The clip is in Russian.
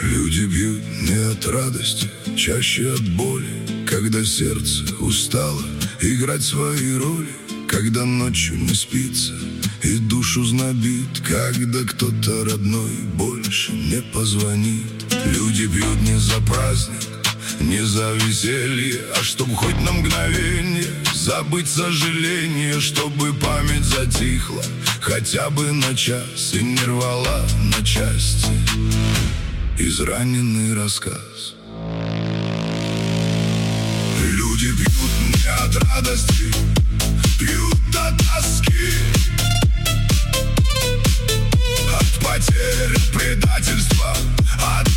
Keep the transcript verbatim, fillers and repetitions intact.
Люди бьют не от радости, чаще от боли, когда сердце устало играть свои роли, когда ночью не спится и душу знобит, когда кто-то родной больше не позвонит. Люди бьют не за праздник, не за веселье, а чтоб хоть на мгновение забыть сожаление, чтобы память затихла хотя бы на час и не рвала на части израненный рассказ. Люди пьют не от радости, пьют от тоски, от потерь, от предательства, от